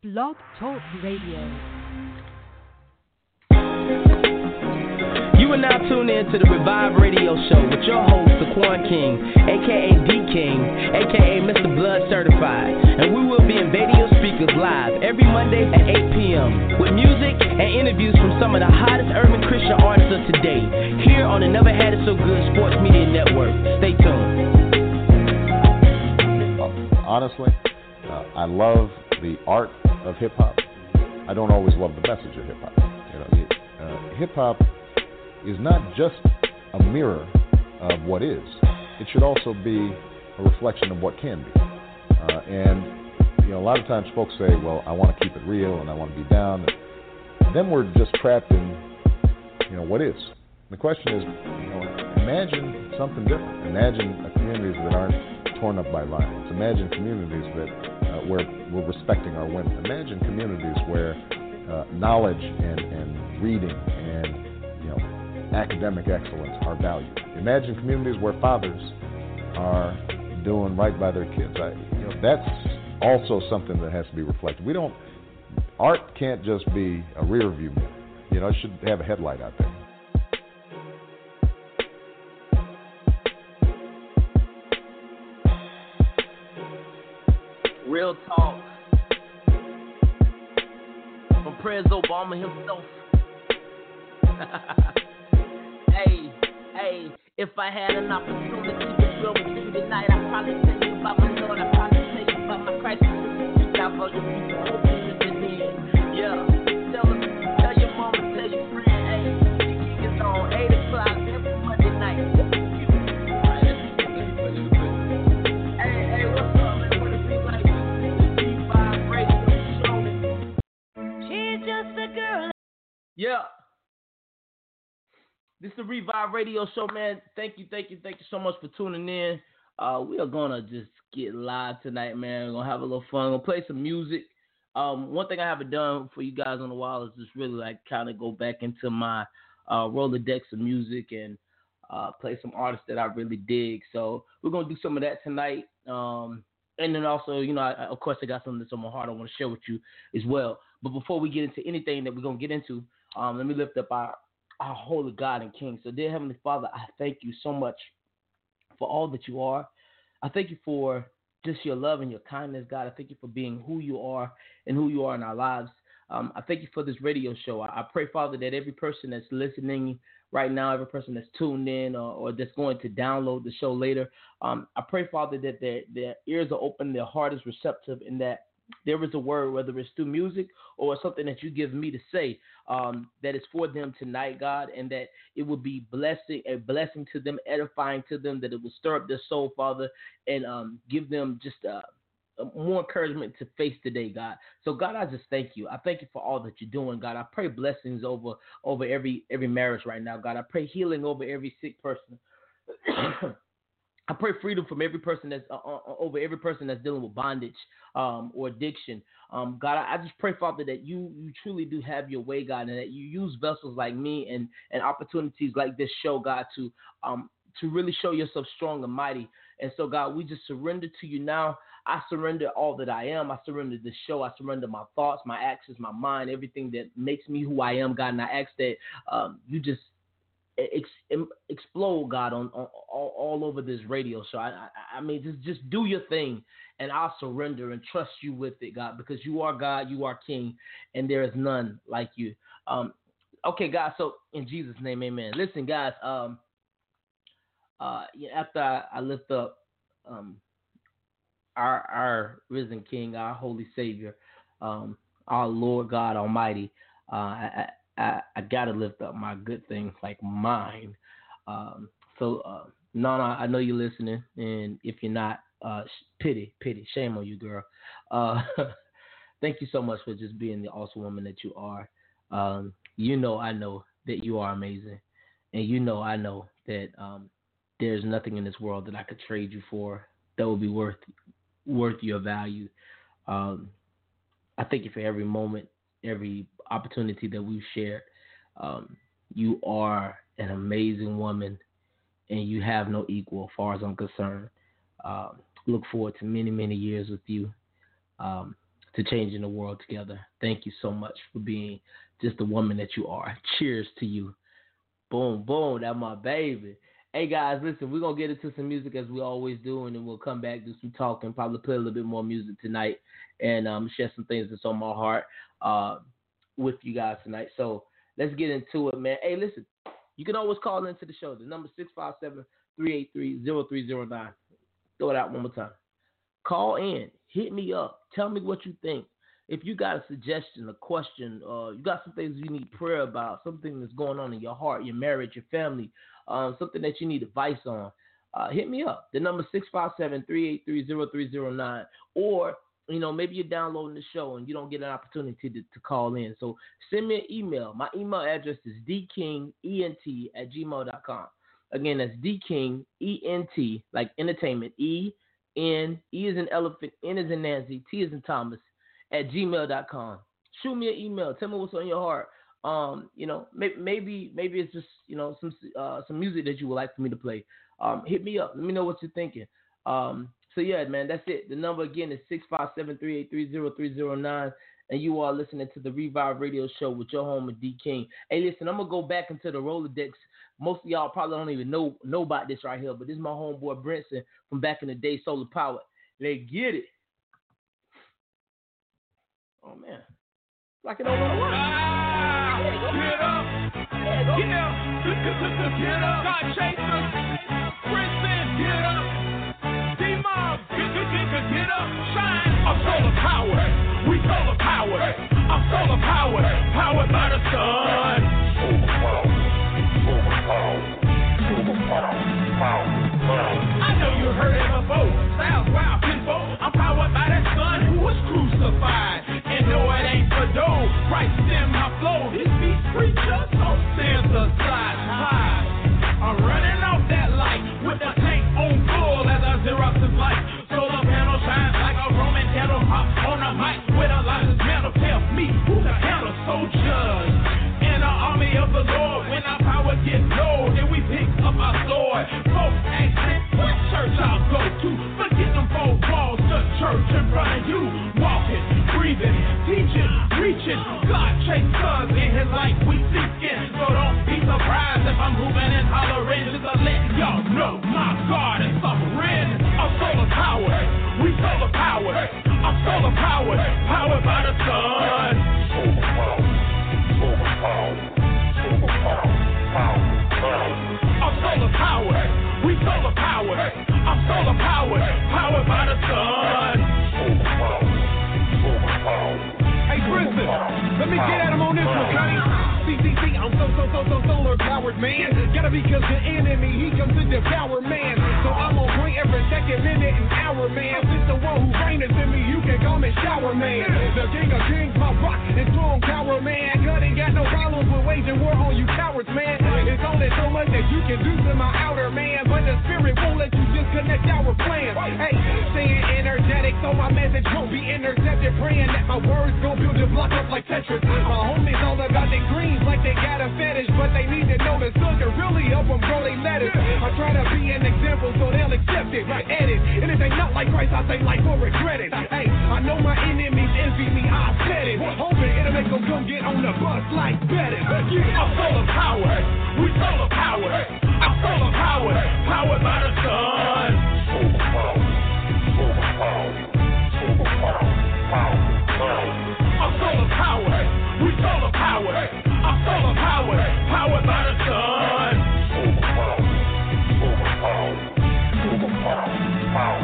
Blog Talk Radio. You are now tuned in to the Revive Radio Show with your host, Daquan King, a.k.a. D-King, a.k.a. Mr. Blood Certified. And we will be invading your speakers live every Monday at 8 p.m. with music and interviews from some of the hottest urban Christian artists of today, here on the Never Had It So Good Sports Media Network. Stay tuned. Honestly, I love the art of hip-hop. I don't always love the message of hip-hop. Hip-hop is not just a mirror of what is. It should also be a reflection of what can be. A lot of times folks say, well, I want to keep it real and I want to be down. And then we're just trapped in, what is. The question is, imagine something different. Imagine communities that aren't torn up by violence. Imagine communities that where we're respecting our women. Imagine communities where knowledge and reading and academic excellence are valued. Imagine communities where fathers are doing right by their kids. That's also something that has to be reflected. Art can't just be a rear view mirror. It should have a headlight out there. Real talk from President Obama himself. Hey, if I had an opportunity to grow with you tonight, I'd probably tell you about my Lord, I'd probably tell you about my Christ. Out for your people, hope you listen. Yeah, tell your mama, tell your friend, hey, the gig is on 8 o'clock every Monday night. Hey, what's up, man? What it be like? The Revive Radio Show. She's just a girl. Yeah. This is the Revive Radio Show, man. Thank you so much for tuning in. We are going to just get live tonight, man. We're going to have a little fun. We're going to play some music. One thing I haven't done for you guys in a while is just really kind of go back into my Rolodex of music and play some artists that I really dig. So we're going to do some of that tonight. And then also, of course, I got something that's on my heart I want to share with you as well. But before we get into anything that we're going to get into, let me lift up our holy God and King. So, dear Heavenly Father, I thank you so much for all that you are. I thank you for just your love and your kindness, God. I thank you for being who you are and who you are in our lives. I thank you for this radio show. I pray, Father, that every person that's listening right now, every person that's tuned in or that's going to download the show later, I pray, Father, that their ears are open, their heart is receptive, and that there is a word, whether it's through music or something that you give me to say, that is for them tonight, God, and that it will be a blessing to them, edifying to them, that it will stir up their soul, Father, and give them just more encouragement to face today, God. So, God, I just thank you. I thank you for all that you're doing, God. I pray blessings over every marriage right now, God. I pray healing over every sick person. I pray freedom from every person that's over every person that's dealing with bondage or addiction. God, I just pray, Father, that you truly do have your way, God, and that you use vessels like me and opportunities like this show, God, to really show yourself strong and mighty. And so, God, we just surrender to you now. I surrender all that I am. I surrender this show. I surrender my thoughts, my actions, my mind, everything that makes me who I am, God. And I ask that you just explode, God, on all over this radio show. I mean, just do your thing, and I'll surrender and trust you with it, God, because you are God, you are King, and there is none like you. Okay, guys. So in Jesus' name, Amen. Listen, guys. After I lift up our risen King, our holy Savior, our Lord God Almighty, I gotta lift up my good things like mine. Nana, I know you're listening, and if you're not, pity, shame on you, girl. Thank you so much for just being the awesome woman that you are. I know that you are amazing, and I know that there's nothing in this world that I could trade you for that would be worth your value. I thank you for every moment, every opportunity that we've shared. You are an amazing woman, and you have no equal as far as I'm concerned. Look forward to many, many years with you. to changing the world together. Thank you so much for being just the woman that you are. Cheers to you. Boom, boom. That's my baby. Hey, guys, listen, we're going to get into some music as we always do, and then we'll come back, do some talking, probably play a little bit more music tonight, and share some things that's on my heart with you guys tonight. So let's get into it, man. Hey, listen, you can always call into the show. The number 657-383-0309. Throw it out one more time. Call in. Hit me up. Tell me what you think. If you got a suggestion, a question, you got some things you need prayer about, something that's going on in your heart, your marriage, your family, something that you need advice on, hit me up. The number 657-383-0309. Or, maybe you're downloading the show and you don't get an opportunity to call in. So send me an email. My email address is dkingent@gmail.com. Again, that's dkingent, like entertainment, E-N, E is in elephant, N is in Nancy, T is in Thomas, @gmail.com. Shoot me an email. Tell me what's on your heart. Maybe it's just some music that you would like for me to play. Hit me up. Let me know what you're thinking. So yeah, man, that's it. The number again is 657-383-0309, and you are listening to the Revive Radio Show with your homie D King. Hey, listen, I'm gonna go back into the Rolodex. Most of y'all probably don't even know about this right here, but this is my homeboy Brinson from back in the day, Solar Power. They get it. Oh man, like it over the one. Get up, get up, God Chaser, Brinson, get up, D-Mob, get up, shine. I'm solar power, we solar power. I'm solar power, powered by the sun. Solar power, solar power, solar power. I know you heard it before. Styles wild, pinball. I'm powered by that sun who was crucified. And no, it ain't for dough. Christ in my flow. This beat preacher, so stands aside high. I'm running off that light with the tank on full as I Xerox his light. Solar panel shines like a Roman candle. Hop on the mic with a license metal. Tell me who the hell are soldiers in the army of the Lord. When our power gets low, then we pick up our sword. Folks asking what church I'll go to. Forget them four walls, the church in front of you. Walking, breathing, teaching, reaching. God chase us in his light we seeking. So don't be surprised if I'm moving and hollering. Just to let y'all know my God is suffering. I'm solar power, we solar power. I'm solar power, powered by the sun. Solar power, solar power, solar power, power. I'm solar power, we solar power. I'm solar power, powered by the sun. Solar power, solar power. Hey, Brinson, let me get at him on this one, Connie. CCC, I'm so solar powered, man. Gotta be cause the enemy, he comes to devour, man. So I'm on point every second, minute, and hour, man. Since the one who reigneth in me, you can call me shower, man. The king of kings, my rock and strong tower, man. God ain't got no problems with waging war on you cowards, man. It's only so much that you can do to my outer, man. But the spirit won't let you disconnect our plans. Hey, staying energetic so my message won't be intercepted. Praying that my words gon' build your block up like Tetris. My homies all about their greens like they got a fetish, but they need to know the sugar really help them grow they lettuce. I try to be an example so they'll accept it, edit. And if they not like Christ, I say like or regret it. Hey, I know my enemies envy me, I said it. Hoping it'll make them come get on the bus like Betty. Yeah, I'm solar power, we solar power. I'm solar power, powered by the sun. Solar power, solar power, solar power, power. I'm solar power, we solar power. I'm solar power, powered by the sun. Solar power, solar power, solar power, power.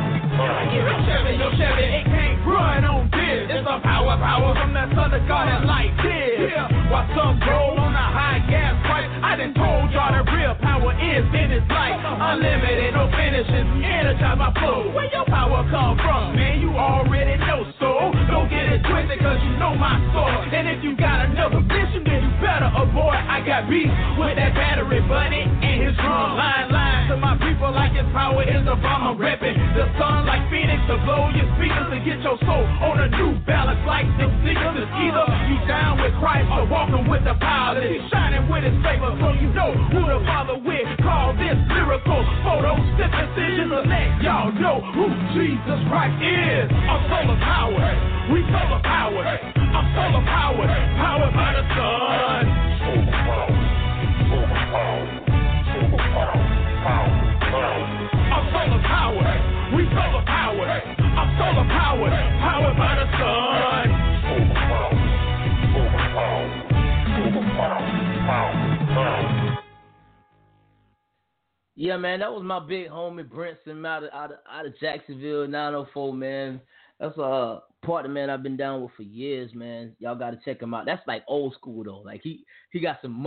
Your Chevy, it can't run on this. It's a power from that son of God that light this. While some roll on a high gas price, I done told y'all the real power is in his life. Unlimited, no finishes, energize my flow. Where your power come from, man, you already know. So don't get it twisted, cause you know my soul. And if you got another mission, then you better avoid. I got beef with that battery bunny and his drum. Line to my people like his power is a bomb. I'm repping the sun like Phoenix to blow your speakers and get your soul on a new balance like them seekers. It's either you down with Christ or walking with the power. He's shining with his favor, so you know who the Father with. Call this lyrical photosynthesis to let y'all know who Jesus Christ is. I'm solar power, we solar Yeah, man, that was my big homie Brinson out of Jacksonville, 904, man. That's a partner, man, I've been down with for years, man. Y'all got to check him out. That's like old school though. Like he got some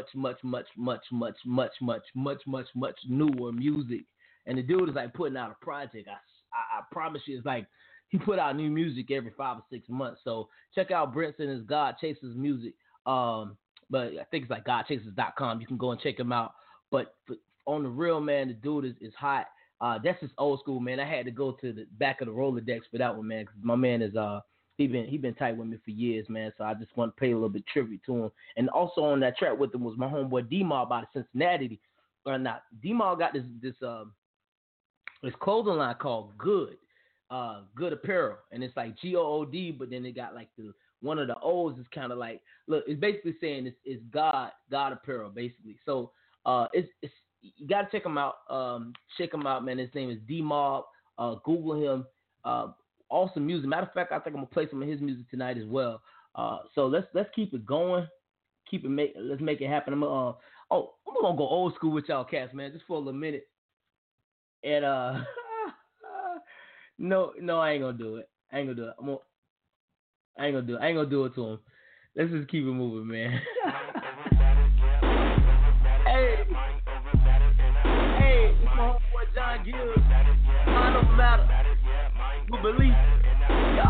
much newer music, and the dude is like putting out a project. I promise you, it's like he put out new music every 5 or 6 months. So check out Brinson and God Chasers music. But I think it's like GodChasers.com. You can go and check him out. But on the real, man, the dude is hot. That's just old school, man. I had to go to the back of the Rolodex for that one, man, because my man is he been tight with me for years, man. So I just want to pay a little bit tribute to him. And also on that track with him was my homeboy D-Mob out of Cincinnati. D-Mob got this clothing line called Good Apparel, and it's like GOOD, but then they got like one of the O's is kind of like, look, it's basically saying it's God Apparel, basically. So it's you gotta check him out. Check him out, man. His name is D-Mob. Google him. Awesome music. Matter of fact, I think I'm gonna play some of his music tonight as well. So let's keep it going. Let's make it happen. I'm gonna go old school with y'all cats, man, just for a little minute. And no, I ain't gonna do it. I ain't gonna do it to him. Let's just keep it moving, man. Hey, it's my homeboy John Gibbs. Mind over matter. We believe. Yeah.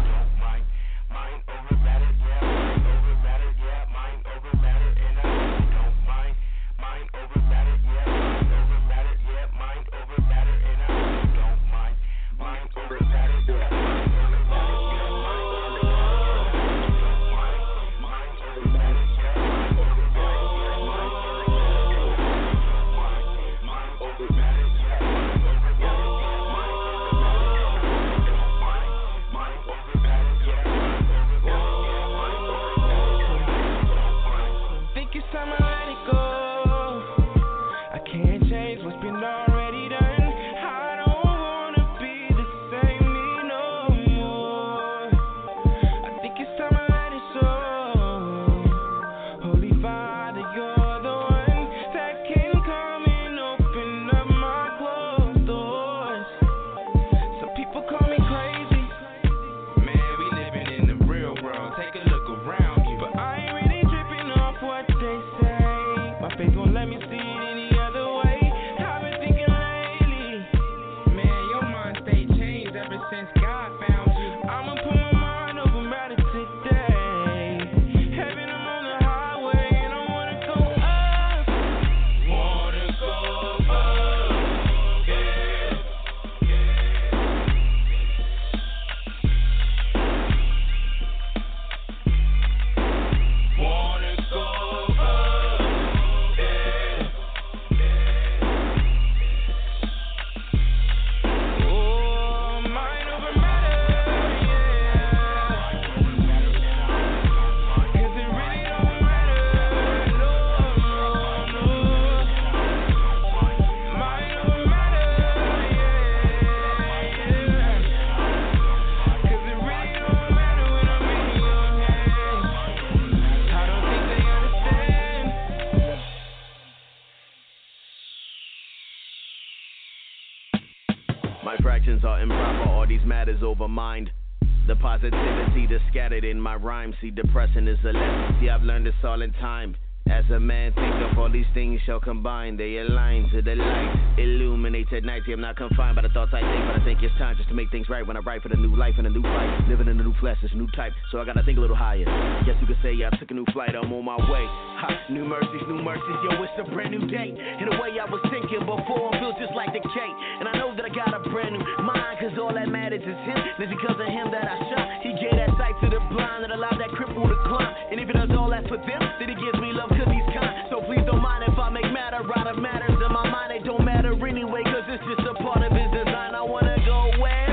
Are improper, all these matters over mind. The positivity that's scattered in my rhymes. See, depression is a lesson. See, I've learned this all in time. As a man, think of all these things shall combine. They align to the light, illuminate at night. See, I'm not confined by the thoughts I think, but I think it's time just to make things right when I write for the new life and a new fight. Living in a new flesh, it's a new type, so I gotta think a little higher. Guess you could say I took a new flight, I'm on my way. Ha, new mercies, yo, it's a brand new day. In a way I was thinking before, it feels just like decay. And I know that I got a brand new mind, cause all that matters is him. It's because of him that I shine. He gave that sight to the blind that allowed that cripple to climb. And if it does all that for them, then he gives me love cause he's kind. So please don't mind if I make matter out of matters in my mind. They don't matter anyway, cause it's just a part of his design. I wanna go where?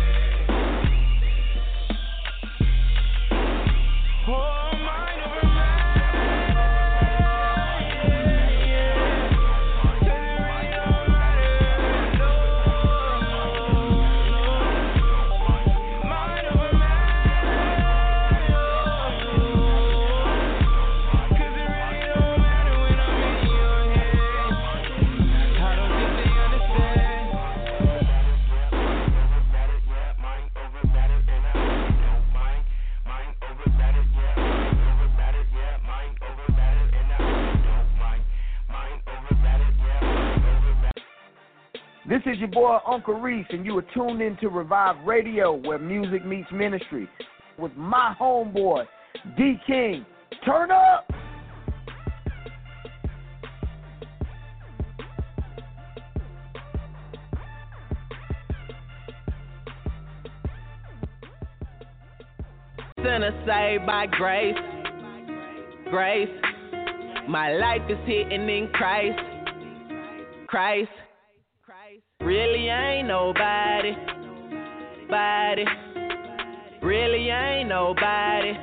Oh, mind over matter. is your boy Uncle Reese, and you are tuned in to Revive Radio, where music meets ministry, with my homeboy, D King. Turn up! Sinner saved by grace, grace. My life is hidden in Christ, Christ. Really ain't nobody, body. Really ain't nobody,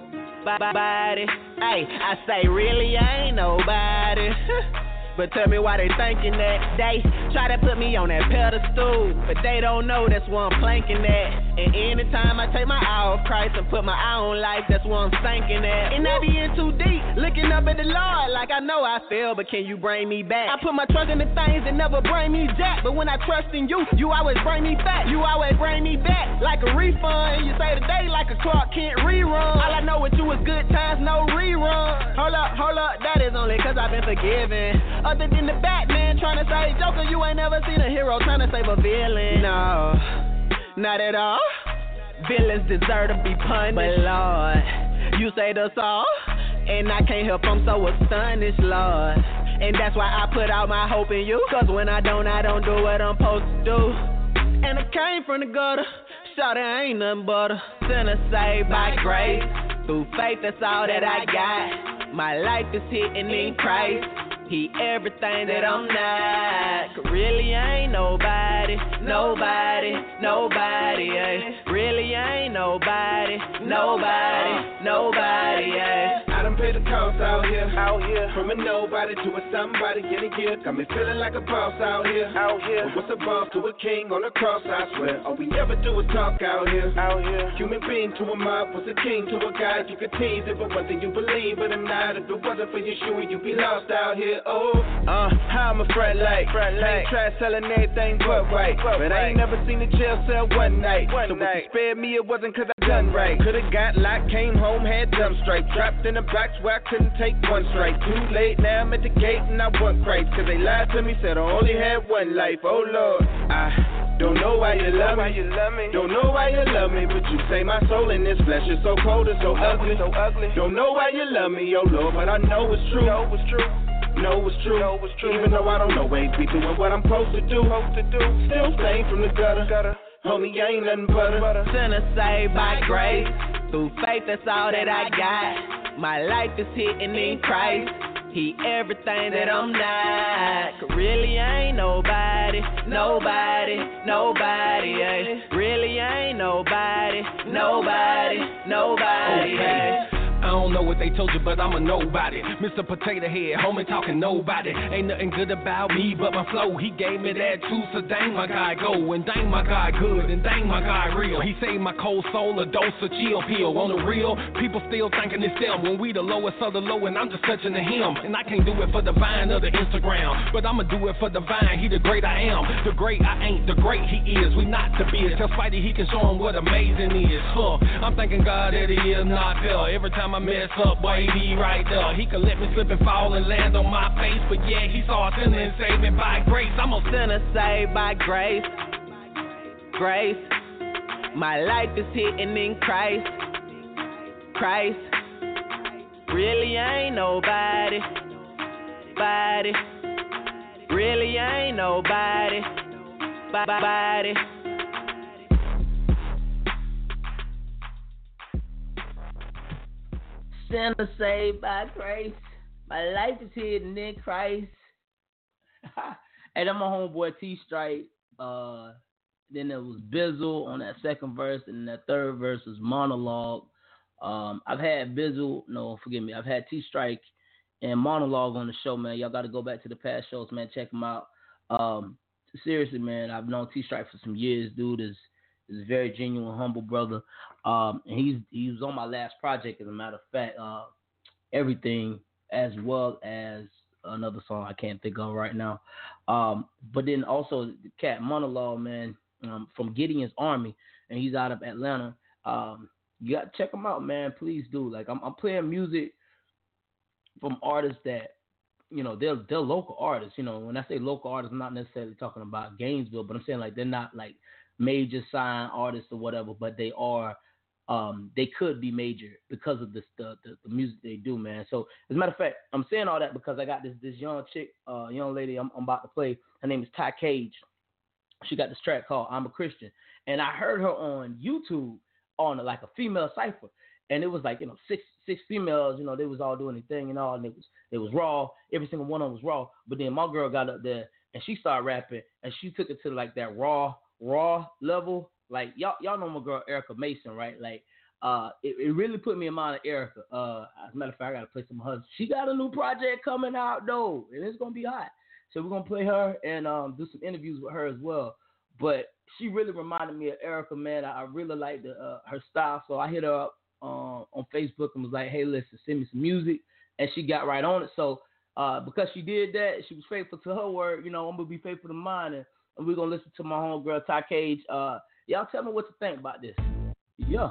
body. Hey, I say really ain't nobody. But tell me why they thinking that. They try to put me on that pedestal, but they don't know that's where I'm planking at. And anytime I take my eye off Christ and put my eye on life, that's where I'm sinking at. And I be in too deep, looking up at the Lord like I know I failed, but can you bring me back? I put my trust in the things that never bring me jack, but when I trust in you, you always bring me back. You always bring me back like a refund. You say today like a Clark Kent rerun. All I know with you is good times, no rerun. Hold up, that is only cause I've been forgiven. Other than the Batman trying to save Joker, you ain't never seen a hero trying to save a villain. No, not at all. Villains deserve to be punished. But Lord, you saved us all, and I can't help, I'm so astonished, Lord. And that's why I put out my hope in you. Cause when I don't do what I'm supposed to do. And I came from the gutter, shawty, I ain't nothing but a sinner saved by grace. Through faith, that's all that I got. My life is hidden in Christ. He everything that I'm not. Really ain't nobody, nobody, nobody, ay. Really ain't nobody, nobody, nobody, ay. I done paid the cost out here. From a nobody to a somebody in a year. Got me feeling like a boss out here. But what's a boss to a king on a cross, I swear. All we ever do is talk out here. Human being to a mob, was a king to a god. You could tease it, but one thing you believe, but I'm not. If it wasn't for Yeshua, you'd be lost out here. How I'm a friend like ain't try selling everything but right. But I ain't never seen a jail cell one night. So if you spared me, it wasn't cause I done right. Could've got locked, came home, had dumb stripes. Trapped in a box where I couldn't take one strike. Too late, now I'm at the gate and I want Christ. Cause they lied to me, said I only had one life. Oh Lord, I don't know why you love me. Don't know why you love me, but you say my soul in this flesh is so cold and so ugly. Don't know why you love me, oh Lord, but I know it's true. Know it's true. Even though I don't know ways be doing what I'm supposed to do. Still staying from the gutter. Homie, ain't nothing but a sinner saved by grace. Through faith, that's all that I got. My life is hidden in Christ. He everything that I'm not. Really ain't nobody, nobody, nobody, ay. Really ain't nobody, nobody, nobody, ay. I don't know what they told you, but I'm a nobody. Mr. Potato Head, homie talking nobody. Ain't nothing good about me but my flow. He gave me that too, so dang my guy go. And dang my guy good, and dang my guy real. He saved my cold soul, a dose of chill pill. On the real, people still thinking it's them. When we the lowest of the low, and I'm just touching the hem. And I can't do it for the vine or the Instagram, but I'ma do it for the vine. He the great I am, the great I ain't, the great he is. We not the biz. Tell Spidey he can show him what amazing is. I'm thanking God that he is not there. Every time I mess up, boy, he right there. He could let me slip and fall and land on my face, but yeah, he saw a sinner and saved me by grace. I'm a sinner saved by grace. Grace. My life is hidden in Christ. Christ. Really ain't nobody. Body. Really ain't nobody. Body. Sinner saved by grace. My life is hidden in Christ. And I'm my homeboy T Stripe. Then there was Bizzle on that second verse, and that third verse was Monologue. I've had Bizzle, I've had T Strike and Monologue on the show, man. Y'all got to go back to the past shows, man. Check them out. Seriously, man, I've known T Strike for some years. Dude is a very genuine, humble brother. And he was on my last project, as a matter of fact. Everything, as well as another song I can't think of right now. But then also the cat Monologue, man, from Gideon's Army, and he's out of Atlanta. You got to check him out, man. Please do. Like I'm playing music from artists that they're local artists. When I say local artists, I'm not necessarily talking about Gainesville, but I'm saying like they're not like major sign artists or whatever, but they are. They could be major because of the music they do, man. So as a matter of fact, I'm saying all that because I got this young chick, young lady I'm about to play. Her name is Ty Cage. She got this track called "I'm a Christian," and I heard her on YouTube on like a female cipher, and it was like six females. They was all doing their thing and all, and it was raw. Every single one of them was raw. But then my girl got up there and she started rapping, and she took it to like that raw level. Like y'all know my girl Erica Mason, right? Like it really put me in mind of Erica. As a matter of fact, I gotta play some of her. She got a new project coming out though, and it's gonna be hot. So we're gonna play her and do some interviews with her as well. But she really reminded me of Erica, man. I really liked her style, so I hit her up on Facebook and was like, "Hey, listen, send me some music," and she got right on it. So because she did that, she was faithful to her word. I'm gonna be faithful to mine, and we're gonna listen to my homegirl Ty Cage. Y'all tell me what to think about this. Yeah.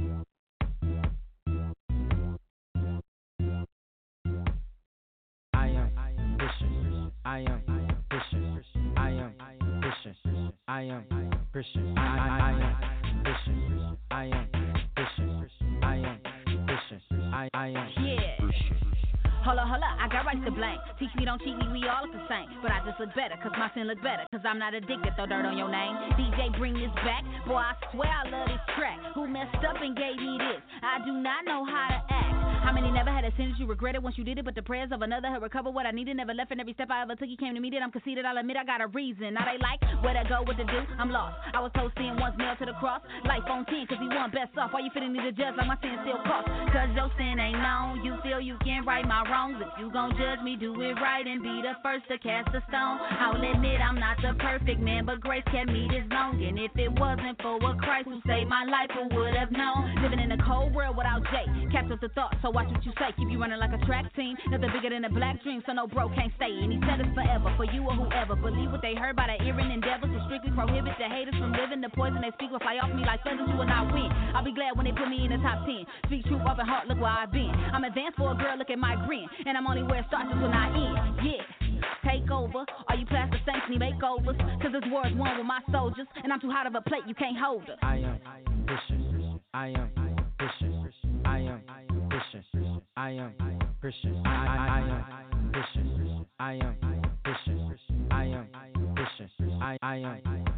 I am Christian. I am Christian. I am Christian. I am Christian. I am Christian. I am Christian. I am Christian. I am Christian. Holla, I got rights to blame. Teach me, don't cheat me, we all look the same. But I just look better, cause my sin look better. Cause I'm not addicted, throw dirt on your name. DJ, bring this back. Boy, I swear I love this track. Who messed up and gave me this? I do not know how to act. How many never had a sin that you regretted once you did it? But the prayers of another had recovered what I needed. Never left, and every step I ever took, he came to me. That I'm conceited, I'll admit I got a reason. Now they like where to go, what to do. I'm lost. I was told sin once nailed to the cross. Life on 10, cause he won best off. Why you fitting me to judge like my sin still cost? Cause your sin ain't known. You feel you can right my wrongs. If you gon' judge me, do it right and be the first to cast a stone. I'll admit I'm not the perfect man, but grace kept me this long. And if it wasn't for what Christ who saved my life, who would have known? Living in a cold world without Jay. Capture the thought, so watch what you say. Keep you running like a track team. Nothing bigger than a black dream, so no bro can't stay. And he said it's forever, for you or whoever. Believe what they heard by their earring endeavors. To strictly prohibit the haters from living. The poison they speak will fly off me like feathers, you will not win. I'll be glad when they put me in the top 10. Speak truth, open heart, look where I've been. I'm advanced for a girl, look at my grin. And I'm only where it starts is when I end. Yeah. Take over, all you plastic saints need makeovers. Cause this war's one with my soldiers. And I'm too hot of a plate, you can't hold her. I am Christian. I am Christian. I am Christian. I am Christian. I am Christian. I am Christian. I am Christian. I am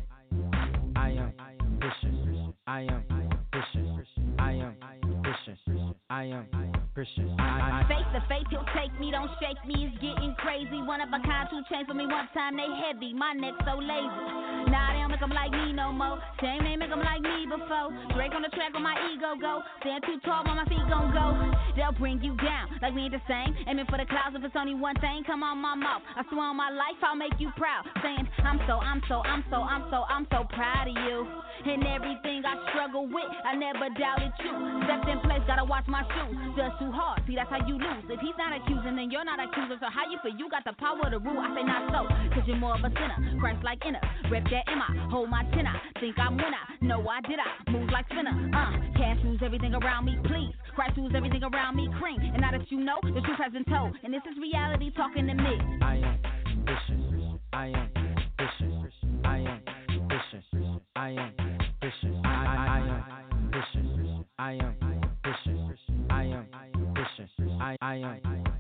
Christian. I am Christian. I am Christian. I am Christian. Face to face, he'll take me, don't shake me, it's getting crazy. One of a kind, 2 chains for me one time, they heavy, my neck so lazy. Nah, they don't make them like me no more. Shame they make them like me before. Drake on the track where my ego go. Stand too tall where my feet gon' go. They'll bring you down like we ain't the same. Aiming for the clouds if it's only one thing. Come on my mouth, I swear on my life I'll make you proud. Saying I'm so proud of you. And everything I struggle with, I never doubted you. Stepped in place, gotta watch my shoes. Just too hard, see that's how you lose. If he's not accusing, then you're not accuser. So how you feel? You got the power to rule. I say not so, cause you're more of a sinner. Christ like inner, rep that M.I. Hold my tenor, think I'm winner. No, I did I, move like spinner. Cash rules everything around me, please. Christ rules everything around me, cream. And now that you know, the truth has been told. And this is reality talking to me. I am Christian. I am Christian. I am Christian. I am Christian. I am Christian. I am Christian. I am Christian. I am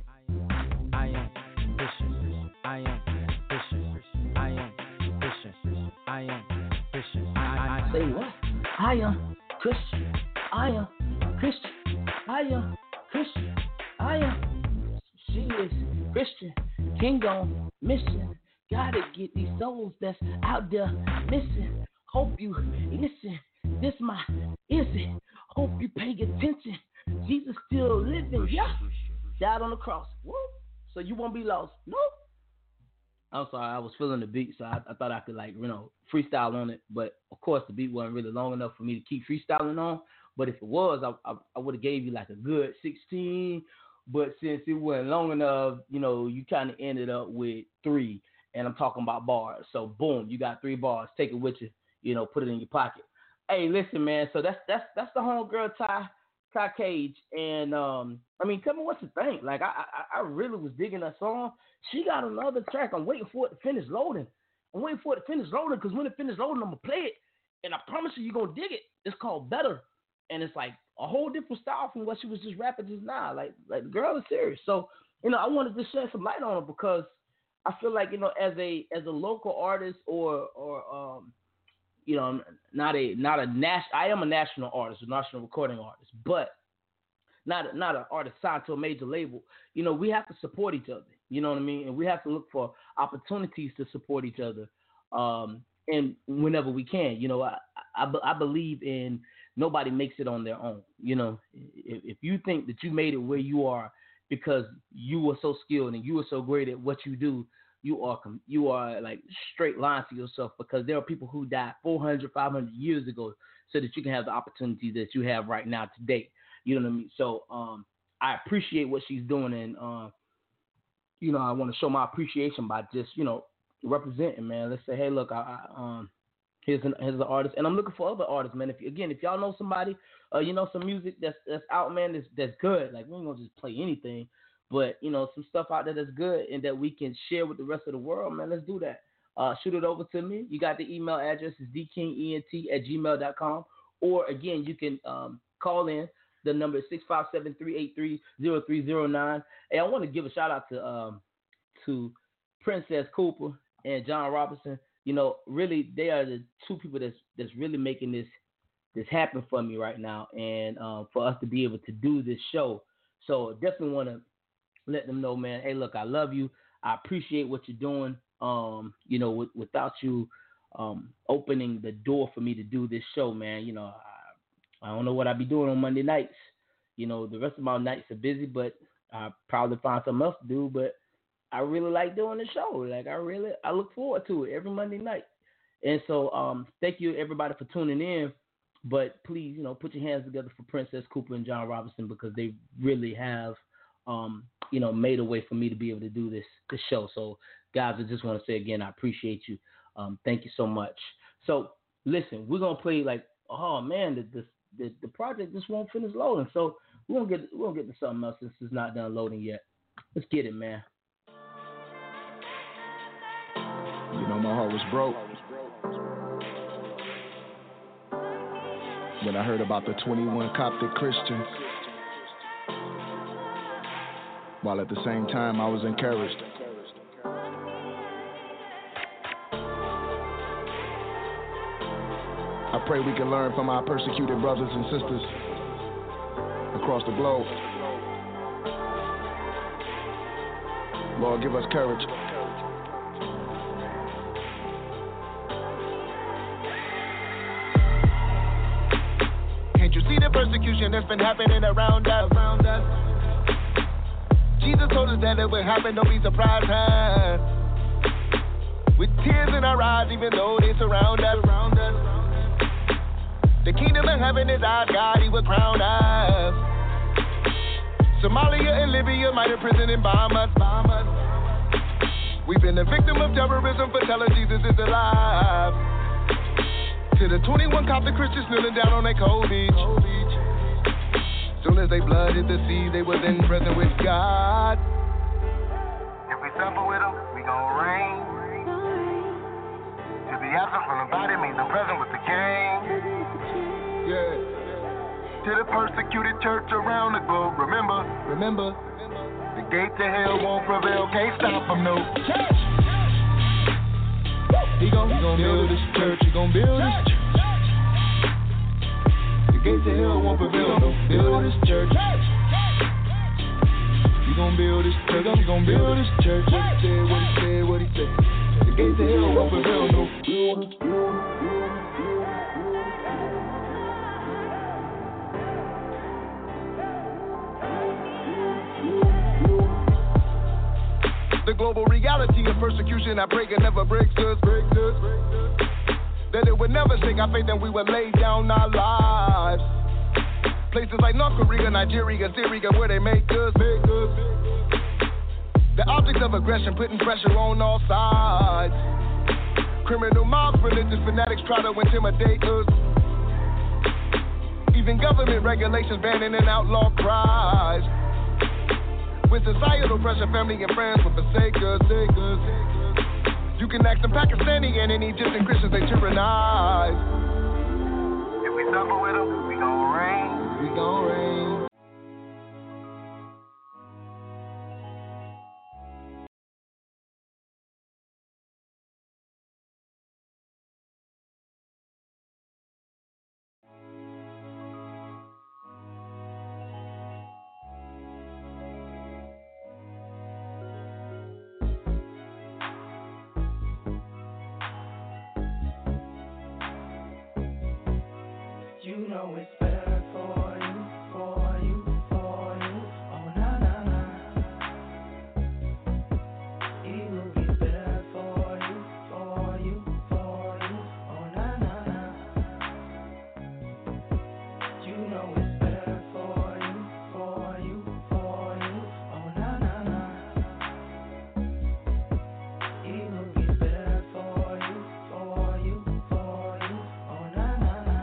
Christian. I am Christian. I am Christian. I am Christian. Say what? I am Christian. I am Christian. I am Christian. I am. She is Christian. King on mission. Gotta get these souls that's out there missing. Hope you listen. This my is it. Hope you pay attention. Jesus still living. Yeah. Died on the cross. Woo. So you won't be lost. No. I'm sorry, I was feeling the beat, so I thought I could freestyle on it. But of course, the beat wasn't really long enough for me to keep freestyling on. But if it was, I would have gave you like a good 16. But since it wasn't long enough, you kind of ended up with 3. And I'm talking about bars. So boom, you got 3 bars. Take it with you. Put it in your pocket. Hey, listen, man. So that's the homegirl Ty Ty Cage, and tell me what you think. Like, I really was digging that song. She got another track. I'm waiting for it to finish loading. Because when it finishes loading, I'm gonna play it, and I promise you're gonna dig it. It's called Better, and it's like a whole different style from what she was just rapping just now. Like the girl is serious. So I wanted to shed some light on her because I feel like as a local artist or not a national. I am a national artist, a national recording artist, but not an artist signed to a major label. We have to support each other. You know what I mean? And we have to look for opportunities to support each other, and whenever we can. I believe in nobody makes it on their own. If you think that you made it where you are because you were so skilled and you were so great at what you do, you are like straight lying to yourself, because there are people who died 400, 500 years ago so that you can have the opportunity that you have right now today. You know what I mean? So I appreciate what she's doing, and I want to show my appreciation by just representing, man. Let's say, hey, look, here's an artist, and I'm looking for other artists, man. If y'all know somebody, some music that's out, man, that's good. Like, we ain't gonna just play anything. But, some stuff out there that's good and that we can share with the rest of the world, man, let's do that. Shoot it over to me. You got the email address is dkingent@gmail.com. Or, again, you can call in. The number is 657-383-0309. Hey, I want to give a shout-out to Princess Cooper and John Robinson. Really, they are the two people that's really making this happen for me right now, and for us to be able to do this show. So definitely want to let them know, man, hey, look, I love you. I appreciate what you're doing. Without you opening the door for me to do this show, man, I don't know what I'd be doing on Monday nights. The rest of my nights are busy, but I probably find something else to do. But I really like doing the show. Like, I look forward to it every Monday night. And so thank you, everybody, for tuning in. But please, put your hands together for Princess Cooper and John Robinson, because they really have made a way for me to be able to do this show. So, guys, I just want to say again, I appreciate you. Thank you so much. So, listen, we're gonna play like, oh man, the project just won't finish loading. So we'll get to something else since it's not done loading yet. Let's get it, man. My heart was broke when I heard about the 21 Coptic Christians, while at the same time I was encouraged. I pray we can learn from our persecuted brothers and sisters across the globe. Lord, give us courage. Can't you see the persecution that's been happening around us? Jesus told us that it would happen, don't be surprised, huh? With tears in our eyes, even though they surround us. The kingdom of heaven is our God, he will crown us. Somalia and Libya might imprison and bomb us. We've been a victim of terrorism for telling Jesus is alive. To the 21 Coptic Christians kneeling down on that cold beach. Soon as they blood hit the sea, they were then present with God. If we suffer with them, we gon' reign. To be absent from the body means I'm present with the king. Yeah. To the persecuted church around the globe, remember, the gates of hell won't prevail, can't stop them, no. He gon' build this church, he gon' build this church. The gates of hell won't prevail, no. Build this church. He gon' build this church, he gon' build this church. What he said. The gates of hell won't prevail, no. The global reality of persecution, I break and never breaks us. That it would never shake our faith and we would lay down our lives. Places like North Korea, Nigeria, Syria, where they make us. The objects of aggression, putting pressure on all sides. Criminal mobs, religious fanatics try to intimidate us. Even government regulations banning and outlaw cries. With societal pressure, family and friends will forsake us. You can ask them Pakistani and any Egyptian Christians, they tyrannize. If we suffer with them, we gon' reign. We gon' reign. You know it's better for you, for you, for you. Oh na na na. It will be better for you, for you, for you. Oh na na na. You know it's better for you, for you, for you. Oh na na na. It will be better for you, for you, for you. Oh na na na.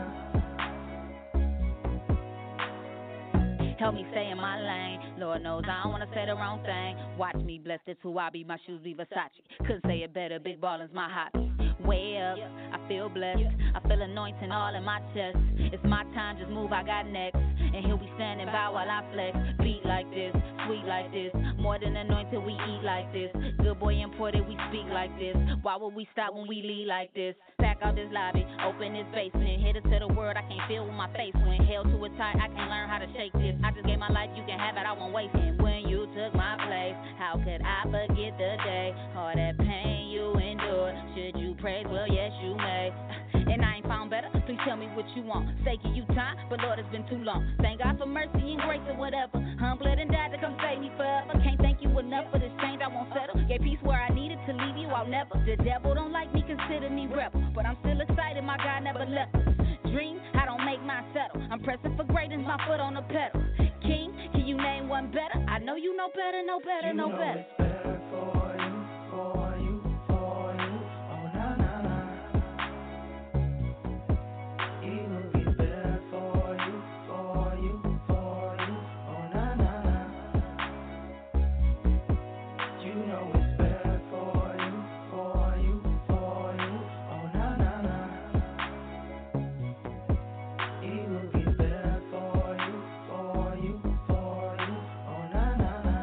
Help me stay in my lane. Lord knows I don't wanna say the wrong thing. Watch me, blessed, it's who I be. My shoes be Versace. Couldn't say it better. Big ballin's my hobby. Way up, I feel blessed. I feel anointing all in my chest. It's my time, just move. I got next, and he'll be standing by while I flex. Beat like this, sweet like this. More than anointed, we eat like this. Good boy imported, we speak like this. Why would we stop when we lead like this? Pack out this lobby, open this basement, hit it to the world. I can't feel with my face. When held to a tie, I can't learn how to shake this. I just gave my life, you can have it, I won't waste it. When you took my place, how could I forget the day? All that pain you endured, should you praise? Well, yes, you may. And I ain't found better, please tell me what you want. Say give you time, but Lord, it's been too long. Thank God for mercy and grace or whatever. Humbled and died to come save me forever. Can't thank you enough for this change, I won't settle. Gave peace where I needed to leave you, I'll never. The devil don't like me, consider me rebel. But I'm still excited, my God never left us. Dream, I don't make mine settle. I'm pressing for greatness, my foot on the pedal. King, can you name one better? I know you know better, know better, You know know better. it's better for you, for you, for you. Oh na na na. It will be better for you, for you, for you. Oh na na na. You know it's better for you, for you, for you. Oh na na na. It will be better for you, for you, for you. Oh na na na.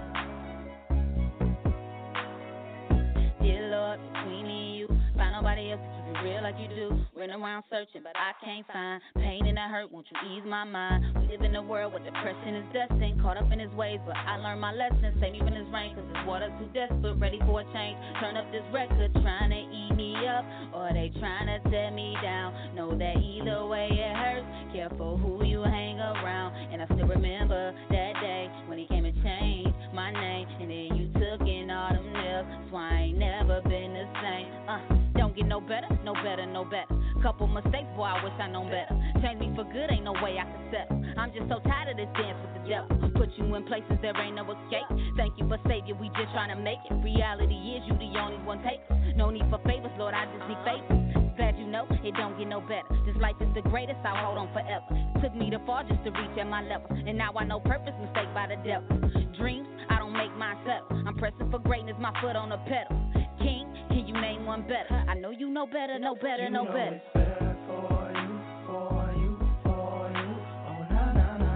Dear Lord, between me and you, find nobody else to keep it real like you do. Running around searching, but I can't find pain and that hurt. Won't you ease my mind? We live in a world where depression is destined. Caught up in his ways, but I learned my lesson. Save me from this rain, cause this water's too desperate. Ready for a change. Turn up this record, trying to eat me up, or they trying to set me down. Know that either way it hurts. Careful who you hang around. And I still remember that day when he came and changed my name. And then you took in all them nails. So I ain't never been the same. Don't get no better, no better, no better. Couple mistakes, boy, I wish I known better. Change me for good, ain't no way I can settle. I'm just so tired of this dance with the devil. Put you in places there ain't no escape. Thank you for savior, we just trying to make it. Reality is you the only one takes. No need for favors, Lord, I just need favors. Glad you know it don't get no better. This life is the greatest, I'll hold on forever. Took me to fall just to reach at my level. And now I know purpose, mistake by the devil. Dreams, I don't make mine settle. I'm pressing for greatness, my foot on the pedal. King, can you name one better? I know you know better, know better, know better. It's better for you, for you, for you. Oh na na na.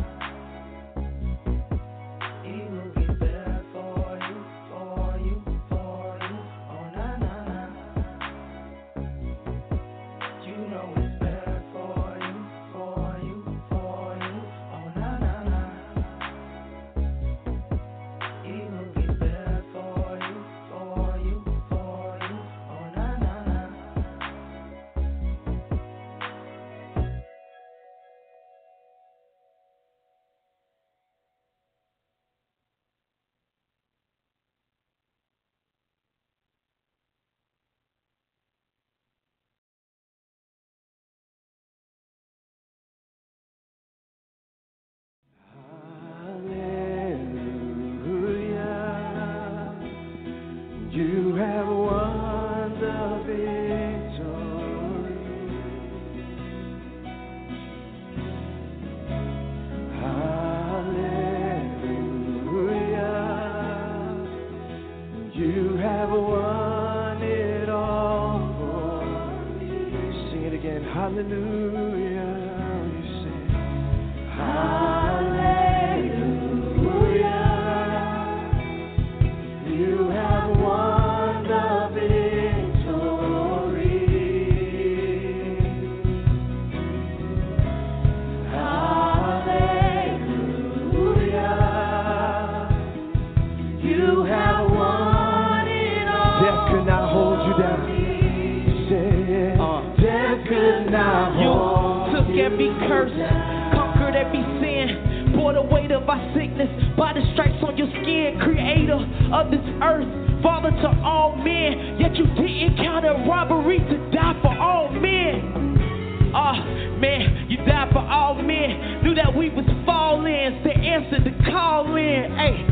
It will be better for you, for you, for you. Oh na na na. You know it's better for you, for you, for you. Oh na na na. It will be better for you, for you, for you. Oh na na na. bore the weight of our sickness. By the stripes on your skin, creator of this earth, father to all men. Yet you didn't count a robbery to die for all men. Man, you died for all men. Knew that we was falling, so answered the call in. Hey,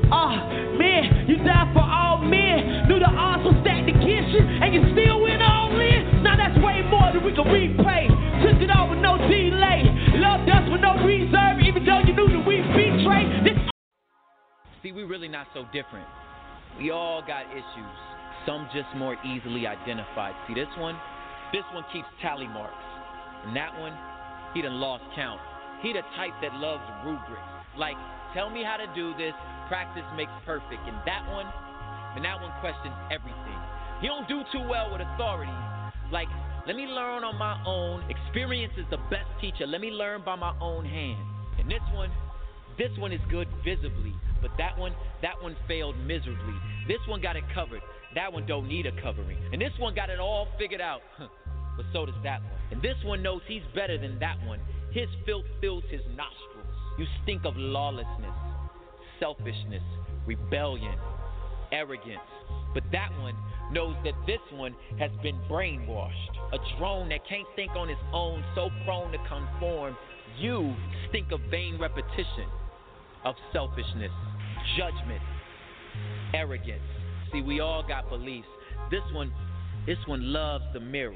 man, you died for all men. Knew the odds were stacked against you, and you still went all in. Now that's way more than we can repay. Took it all with no delay. Loved us with no reserve, even though you knew that we betrayed. See, we really not so different. We all got issues. Some just more easily identified. See, this one keeps tally marks. And that one, he done lost count. He the type that loves rubrics. Like, tell me how to do this, practice makes perfect. And that one questions everything. He don't do too well with authority. Like, let me learn on my own. Experience is the best teacher. Let me learn by my own hand. And this one is good visibly. But that one failed miserably. This one got it covered. That one don't need a covering. And this one got it all figured out. But so does that one. And this one knows he's better than that one. His filth fills his nostrils. You stink of lawlessness, selfishness, rebellion, arrogance. But that one knows that this one has been brainwashed. A drone that can't think on its own, so prone to conform. You stink of vain repetition, of selfishness, judgment, arrogance. See, we all got beliefs. This one loves the mirror.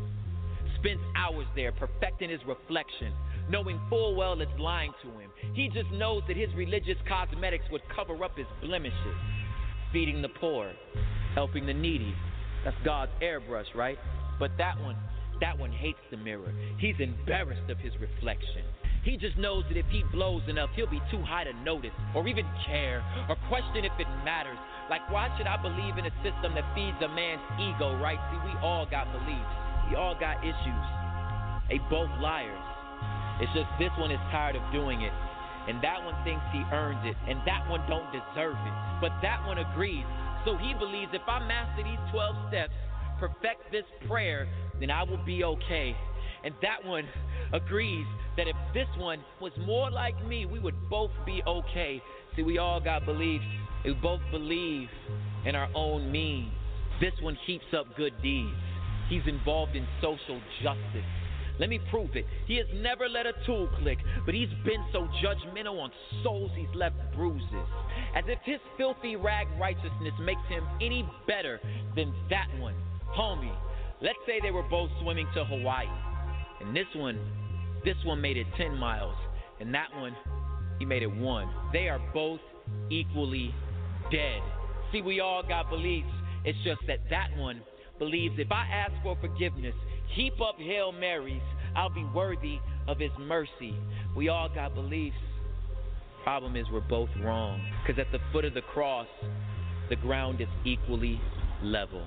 Spends hours there perfecting his reflection, knowing full well it's lying to him. He just knows that his religious cosmetics would cover up his blemishes. Feeding the poor, helping the needy. That's God's airbrush, right? But that one hates the mirror. He's embarrassed of his reflection. He just knows that if he blows enough, he'll be too high to notice, or even care, or question if it matters. Like, why should I believe in a system that feeds a man's ego, right? See, we all got beliefs. We all got issues. They both liars. It's just this one is tired of doing it. And that one thinks he earns it. And that one don't deserve it. But that one agrees. So he believes if I master these 12 steps, perfect this prayer, then I will be okay. And that one agrees that if this one was more like me, we would both be okay. See, we all got beliefs. We both believe in our own means. This one keeps up good deeds. He's involved in social justice. Let me prove it. He has never let a tool click, but he's been so judgmental on souls he's left bruises. As if his filthy rag righteousness makes him any better than that one. Homie, let's say they were both swimming to Hawaii. And this one made it 10 miles. And that one, he made it 1. They are both equally dead. See, we all got beliefs. It's just that one believes if I ask for forgiveness, heap up Hail Marys, I'll be worthy of his mercy. We all got beliefs. Problem is we're both wrong. Because at the foot of the cross, the ground is equally level.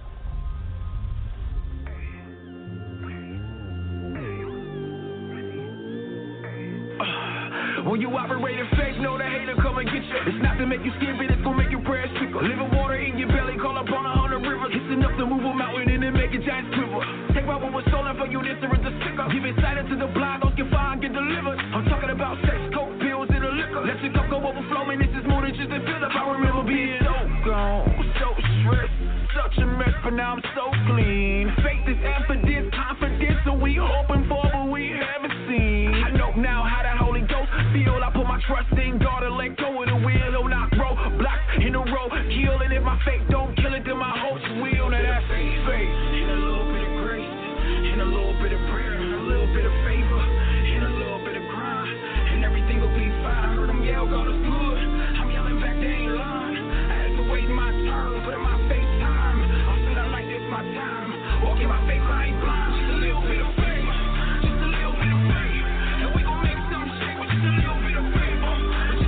When you operate in faith, know the hater come and get you. It's not to make you skip it, it's gonna make your prayers quicker. Living water in your belly, call upon 100 rivers. It's enough to move a mountain and then make a giant quiver. Take out what was stolen for you, this is the sticker. Give it sight to the blind, those get find, get delivered. I'm talking about sex, coke, pills, and the liquor. Let your cup go overflowing, this is more than just a fill up. I remember being so gone, so stressed. Such a mess, but now I'm so clean. Faith is evidence, confidence, and we hoping for, but we haven't seen. I know now how the Holy Ghost feel. I put my trust in God and let go of the wheel. He'll knock roadblocks in a row, kill. And if my faith don't kill it, then my hopes will. Now that's faith, and a little bit of grace, and a little bit of prayer, and a little bit of favor, and a little bit of grind, and everything will be fine. I heard them yell, God is good. I'm yelling back, they ain't lying. I had to wait my turn, put in my face time. I'm feeling like it's my time. Walking my faith, I ain't blind. Just a little bit of favor, just a little bit of faith, and we gon' make some shake with just a little bit of favor.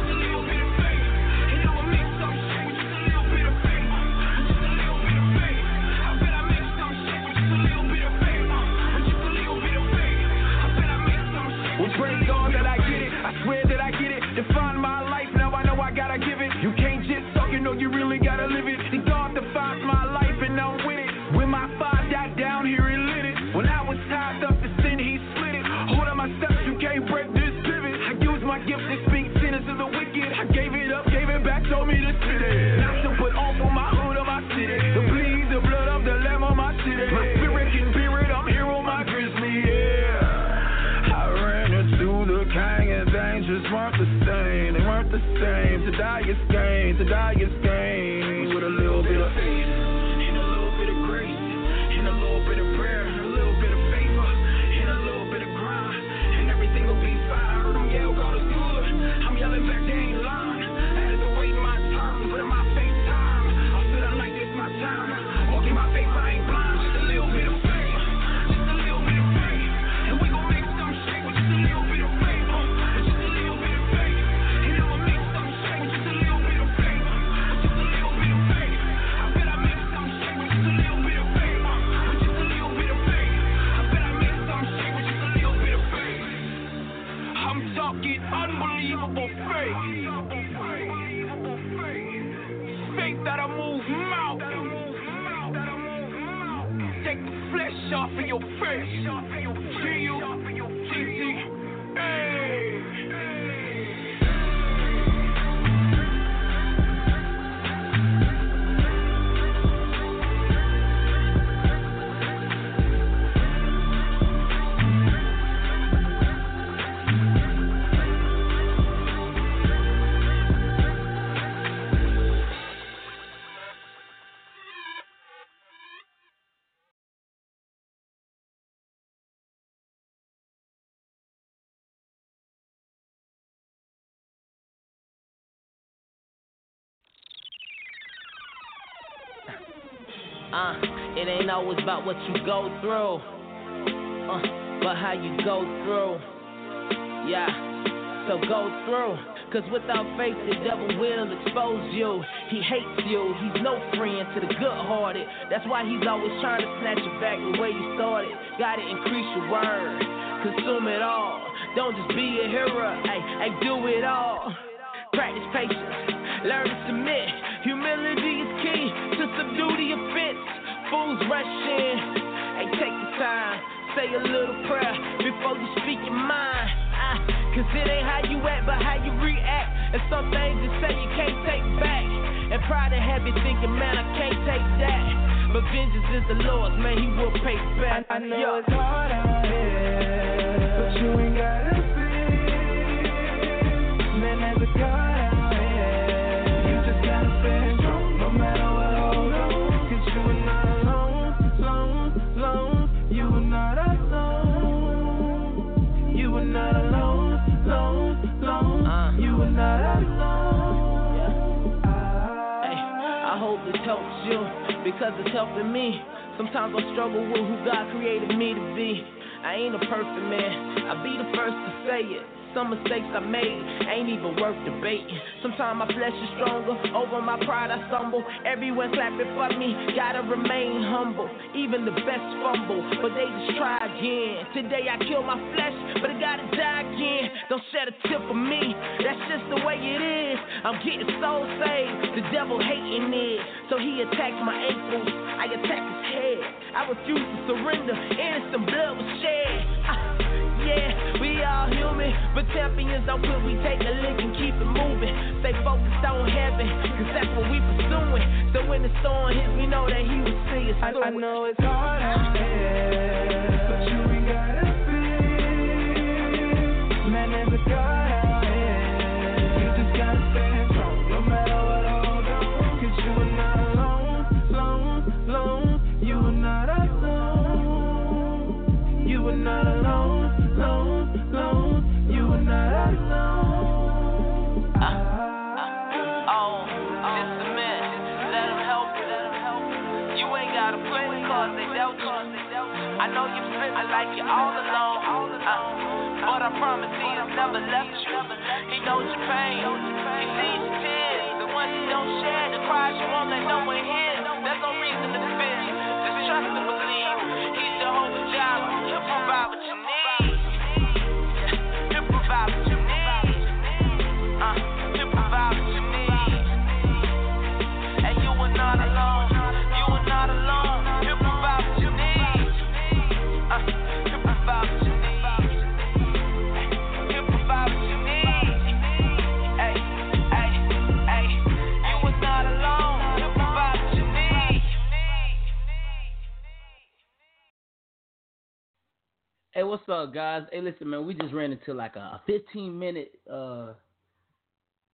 not the same. To die is gain, to die is gain. With a little bit of faith, and a little bit of grace, and a little bit of prayer, and a little bit of favor, and a little bit of grind, and everything will be fine. I heard them yell, God is good. I'm yelling back, they ain't lying. I had to wait my turn, put in my face time. I feel like this my time. Walking my faith, I ain't blind. Just a little bit of faith, just a little bit of faith, and we gon' make some shake with just a little bit of faith. Just a little bit of faith, and I'ma make some shake with just a little bit of faith. Just a little bit of faith. I bet I make some shake with just a little bit of faith. Just a little bit of faith. I bet I make some shake with just a little bit of faith. I'm talking unbelievable faith. Faith that'll move mountains. Take the flesh off of your face. G-U-T-T. Hey. It ain't always about what you go through, but how you go through. Yeah, so go through. Cause without faith, the devil will expose you. He hates you, he's no friend to the good-hearted. That's why he's always trying to snatch you back the way you started. Gotta increase your word, consume it all. Don't just be a hero, ay, do it all. Practice patience, learn to submit. Humility is key to subdue the offense. Fools rush in, hey, take your time. Say a little prayer before you speak your mind. Cause it ain't how you act, but how you react. And some things you say you can't take back. And pride and habit thinking, man, I can't take that. But vengeance is the Lord's, man, he will pay back. I know it's hard out here, but you ain't gotta see. Man, there's a God out here. You just gotta stay strong, no matter what, hold on. Cause you are not alone, alone. You are not alone. You are not alone, alone. You are not alone. Hey, I hope this helps you, because it's helping me. Sometimes I struggle with who God created me to be. I ain't a perfect man, I'll be the first to say it. Some mistakes I made ain't even worth debating. Sometimes my flesh is stronger, over my pride I stumble. Everyone clapping for me, gotta remain humble. Even the best fumble, but they just try again. Today I kill my flesh, but it gotta die again. Don't shed a tear for me, that's just the way it is. I'm getting soul saved, the devil hating it. So he attacks my ankles, I attack his head. I refuse to surrender, innocent blood was shed. Yeah, we all human, but champions don't quit. We take a lick and keep it moving. Stay focused on heaven, cause that's what we pursuing. So when the storm hits, we know that he will see us through. I know it's hard out here, but you ain't gotta see. Man, there's a God out here. You just gotta stand strong, no matter what, hold on. Cause you are not alone. You are not alone. You are not alone. You are not alone. Just a minute. Let him help you. You ain't gotta play the cards they dealt you. I know you feel like you're all alone. But I promise he has never left you. He knows your pain. He sees your tears. The ones you don't share, the cries you won't let no one hear. There's no reason to fear. Just trust and believe. He's Jehovah Jireh. He'll provide what you need. Hey, what's up, guys? Hey, listen, man, we just ran into like a 15-minute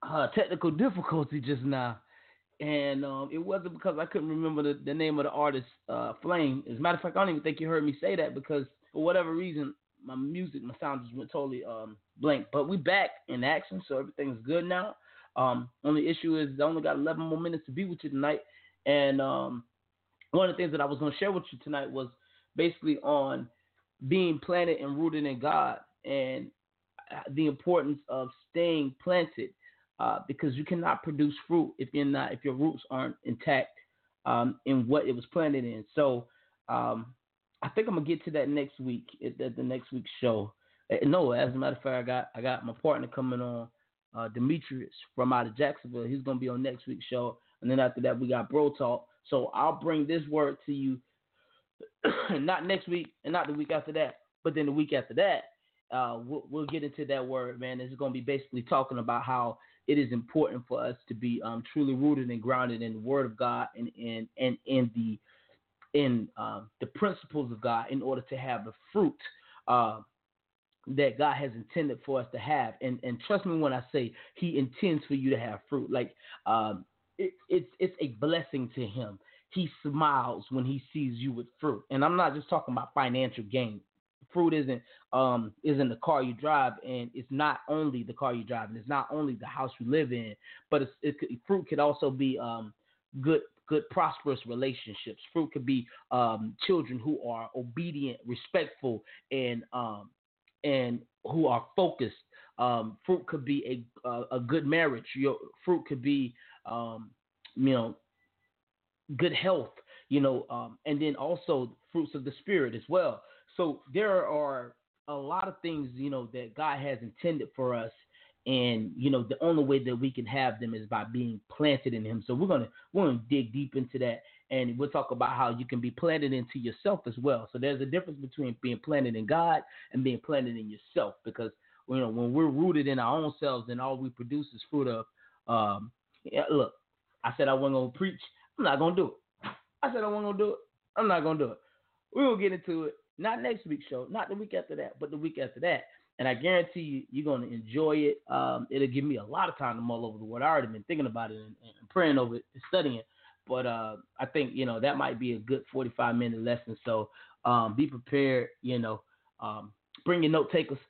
technical difficulty just now. And it wasn't because I couldn't remember the name of the artist, Flame. As a matter of fact, I don't even think you heard me say that because for whatever reason, my sound just went totally blank. But we back in action, so everything's good now. Only issue is I only got 11 more minutes to be with you tonight. And one of the things that I was going to share with you tonight was basically on being planted and rooted in God and the importance of staying planted. Because you cannot produce fruit if your roots aren't intact in what it was planted in. So I think I'm gonna get to that next week at the next week's show. No, as a matter of fact, I got my partner coming on, Demetrius from out of Jacksonville. He's gonna be on next week's show, and then after that we got Bro Talk. So I'll bring this word to you, not next week and not the week after that, but then the week after that. We'll get into that word, man. It's gonna be basically talking about how it is important for us to be truly rooted and grounded in the Word of God and in the principles of God in order to have the fruit that God has intended for us to have. And trust me when I say He intends for you to have fruit. Like it's a blessing to Him. He smiles when He sees you with fruit. And I'm not just talking about financial gain. Fruit isn't the car you drive, and it's not only the car you drive, and it's not only the house you live in, but fruit could also be good prosperous relationships. Fruit could be children who are obedient, respectful, and who are focused. Fruit could be a good marriage. Fruit could be good health. And then also fruits of the Spirit as well. So there are a lot of things, that God has intended for us. And, the only way that we can have them is by being planted in Him. So we're going to dig deep into that. And we'll talk about how you can be planted into yourself as well. So there's a difference between being planted in God and being planted in yourself. Because, when we're rooted in our own selves, then all we produce is fruit of, look, I said I wasn't going to preach. I'm not going to do it. I said I wasn't going to do it. I'm not going to do it. We're going to get into it. Not next week's show, not the week after that, but the week after that. And I guarantee you, you're going to enjoy it. It'll give me a lot of time to mull over the word. I already been thinking about it and praying over it and studying it. But I think, that might be a good 45-minute lesson. So be prepared, bring your note takers.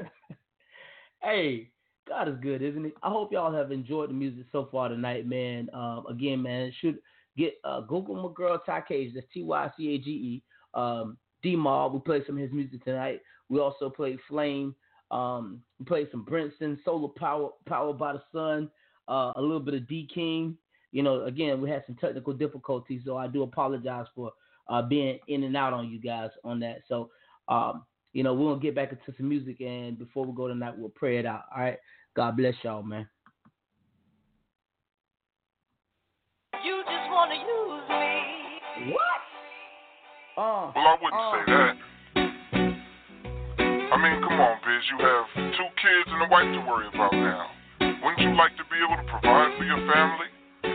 Hey, God is good, isn't He? I hope y'all have enjoyed the music so far tonight, man. Again, man, should get Google my girl Ty Cage. That's Tycage. D-Mob, we played some of his music tonight. We also played Flame. We played some Brinson, Solar Powered by the Sun, a little bit of D King. Again, we had some technical difficulties, so I do apologize for being in and out on you guys on that. So, we're going to get back into some music, and before we go tonight, we'll pray it out. All right? God bless y'all, man. You just want to use me. What? Well, I wouldn't say that. I mean, come on, Biz. You have 2 kids and a wife to worry about now. Wouldn't you like to be able to provide for your family?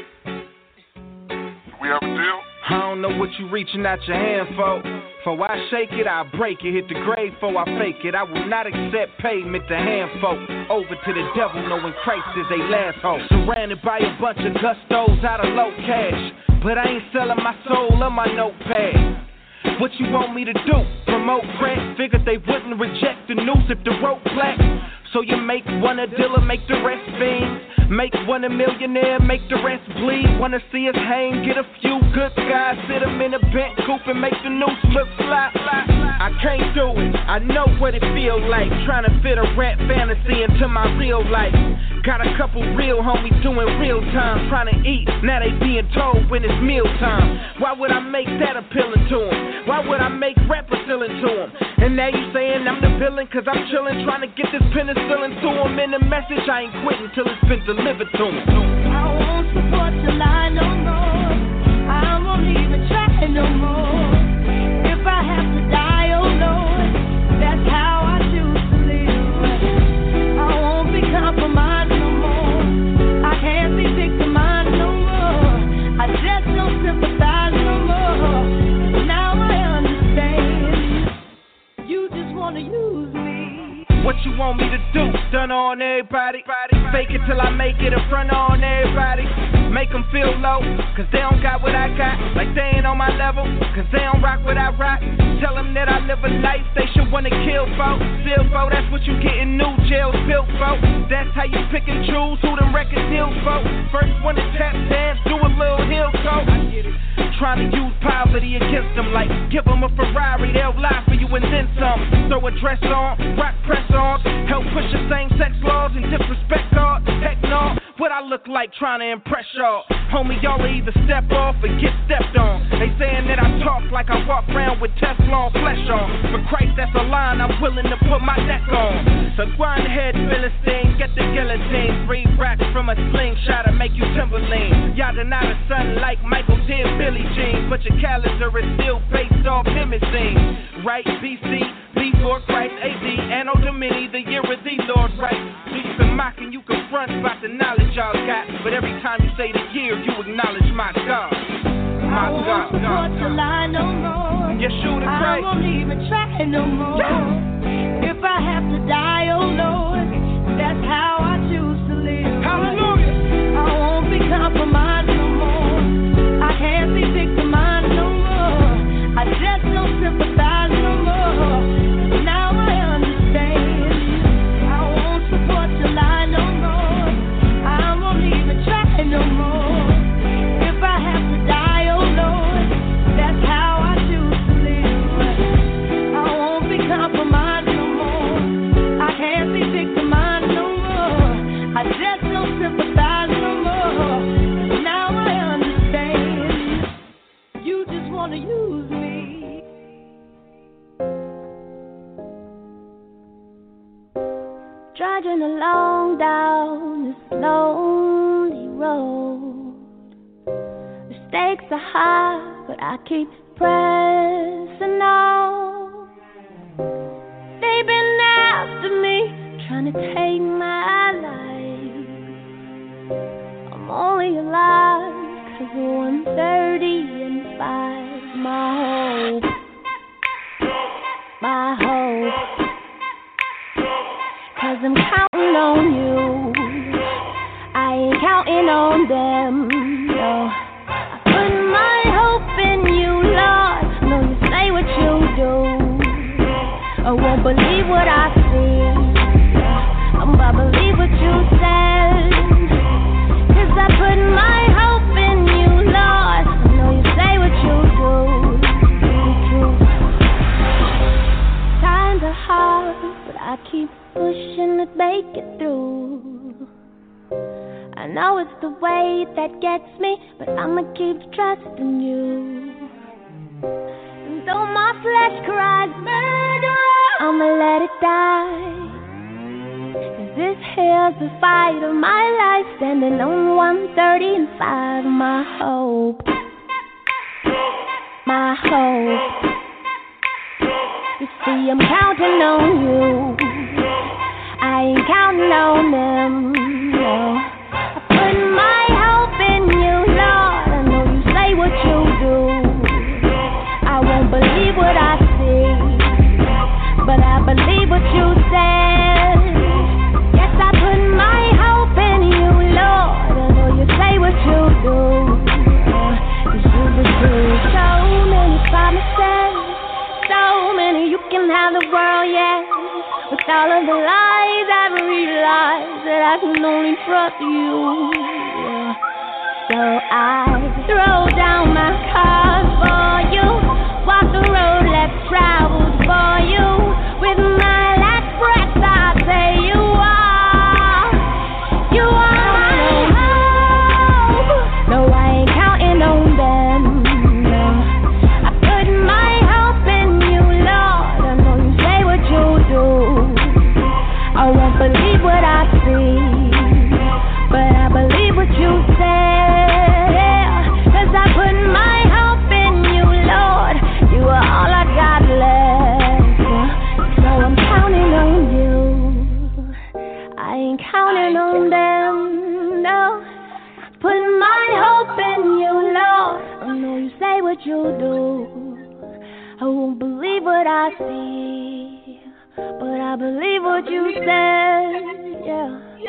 Do we have a deal? I don't know what you reaching out your hand for. For I shake it, I break it. Hit the grave for I fake it. I will not accept payment to hand folk. Over to the devil, knowing Christ is a last hope. Surrounded by a bunch of gustos out of low cash. But I ain't selling my soul on my notepad. What you want me to do? Promote crack? Figured they wouldn't reject the news if the rope black. So you make one a dealer, make the rest fiends. Make one a millionaire, make the rest bleed. Wanna see us hang, get a few good guys, sit them in a bent coupe and make the noose look fly. I can't do it, I know what it feel like. Trying to fit a rap fantasy into my real life. Got a couple real homies doing real time, trying to eat, now they being told when it's meal time. Why would I make that appealing to them? Why would I make rap appealing to them? And now you saying I'm the villain cause I'm chillin', trying to get this penicillin to them. And the message, I ain't quitting till it's been delivered to them. I won't support your lie no more. I won't even try no more. If I have to die, oh Lord, that's how I choose to live. I won't be compromised no more. I can't be victimized no more. I just don't sympathize no more. Now I understand. You just wanna use me. What you want me to do? Done on everybody. fake it till I make it in front of on everybody. Make them feel low, cause they don't got what I got. Like they ain't on my level, cause they don't rock what I rock. Tell them that I live a life they should wanna kill for. Still for, that's what you get in new jails built for. That's how you pick and choose who them record deals for. First one to tap dance, do a little heel toe. I get it. Trying to use poverty against them, like give them a Ferrari, they'll lie for you and then some. Throw a dress on, rock press on, help push the same-sex laws and disrespect God. Heck no, what I look like trying to impress y'all. Homie, y'all either step off or get stepped on. They saying that I talk like I walk around with Teflon flesh on. For Christ, that's a line I'm willing to put my neck on. So grind ahead, Philistine, get the guillotine. 3 racks from a slingshot to make you Timberlane. Y'all deny the sun like Michael did Billie Jean, but your calendar is still based off Himazine. Right, BC, before Christ, AD, Anno Domini, the year of the Lord, right? You've been mocking, you confront about the knowledge y'all got, but every time you say the year, you acknowledge my God. My God. I won't support your lie no more. Yeshua I Christ. won't even try no more. Yeah. If I have to die, oh Lord, that's how I choose to live. Hallelujah. I won't be compromised no more. I can't be victimized no more. I just don't sympathize no more. Now I understand. I won't support your lie no more. I won't even try no more. If I have to die, oh Lord, that's how I choose to live. I won't be compromised no more. I can't be victimized no more. I just don't sympathize no more. Now I understand. You just wanna use me. Driving along down this lonely road. The stakes are high, but I keep pressing on. They've been after me, trying to take my life. I'm only alive 'cause of 1:30 and 5. My hope. 'Cause I'm counting on you. I ain't counting on them, no. I put my hope in you, Lord. No, you say what you do. I won't believe what I see. I'm gonna believe what you said. 'Cause I put my hope in you, Lord. I know you say what you do. Times are hard, but I keep pushing to make it through. I know it's the way that gets me, but I'ma keep trusting you. And though my flesh cries murder, I'ma let it die. 'Cause this here's the fight of my life, standing on 1:30 and 5. My hope. You see, I'm counting on you. I ain't counting on them, no. I put my hope in you, Lord. I know you say what you do. I won't believe what I see, but I believe what you said. Yes, I put my hope in you, Lord. I know you say what you do. 'Cause you fulfill so many promises, so many. You can have the world, yeah. With all of the lies, I've realized that I can only trust you. Yeah. So I throw down my cards for you, walk the road less traveled for you. With my last breath, I say you are my hope. No, I ain't counting on them. No, I put my hope in you, Lord. I know you say what you do. I won't believe what I see, but I believe what you said. 'Cause I put my hope in you, Lord. You are all I got left. So I'm counting on you. I ain't counting on them, no. Put my hope in you, Lord. I know you say what you do. I won't believe what I see, but I believe what you said. Yeah. I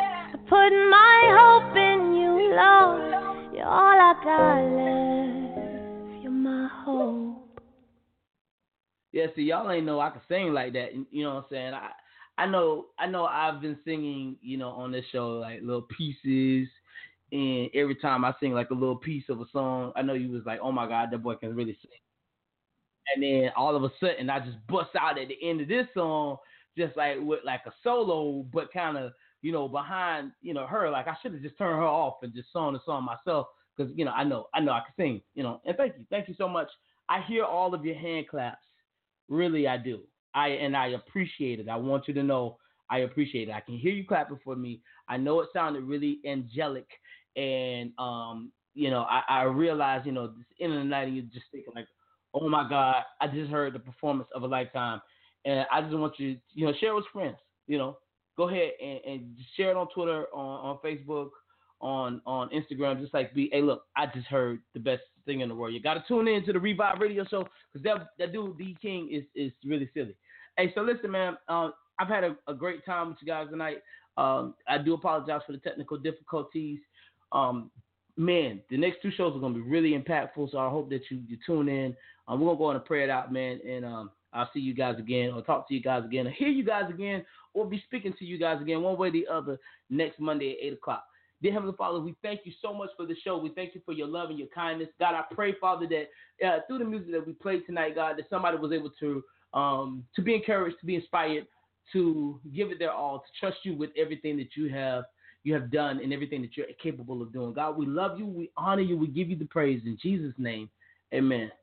Putting my hope in you, Lord. You're all I got left. You're my hope. Yeah, see, y'all ain't know I can sing like that. You know what I'm saying? I know I've been singing, on this show, like little pieces. And every time I sing like a little piece of a song, I know you was like, oh my God, that boy can really sing. And then all of a sudden, I just bust out at the end of this song, just like with like a solo, but kind of, behind, her. Like I should have just turned her off and just sung the song myself, because I know I can sing, And thank you so much. I hear all of your hand claps, really I do. I appreciate it. I want you to know I appreciate it. I can hear you clapping for me. I know it sounded really angelic, and I realize this end of the night, and you're just thinking like, oh my God, I just heard the performance of a lifetime. And I just want you to, share with friends, Go ahead and just share it on Twitter, on Facebook, on Instagram, just like hey, look, I just heard the best thing in the world. You got to tune in to the Revive Radio Show, because that dude, D King, is really silly. Hey, so listen, man, I've had a great time with you guys tonight. I do apologize for the technical difficulties. Man, the next two shows are going to be really impactful, so I hope that you tune in. We're going to go on and pray it out, man, and I'll see you guys again, or talk to you guys again, or hear you guys again, or be speaking to you guys again one way or the other next Monday at 8 o'clock. Dear Heavenly Father, we thank you so much for the show. We thank you for your love and your kindness. God, I pray, Father, that through the music that we played tonight, God, that somebody was able to be encouraged, to be inspired, to give it their all, to trust you with everything that you have done and everything that you're capable of doing. God, we love you. We honor you. We give you the praise. In Jesus' name, amen.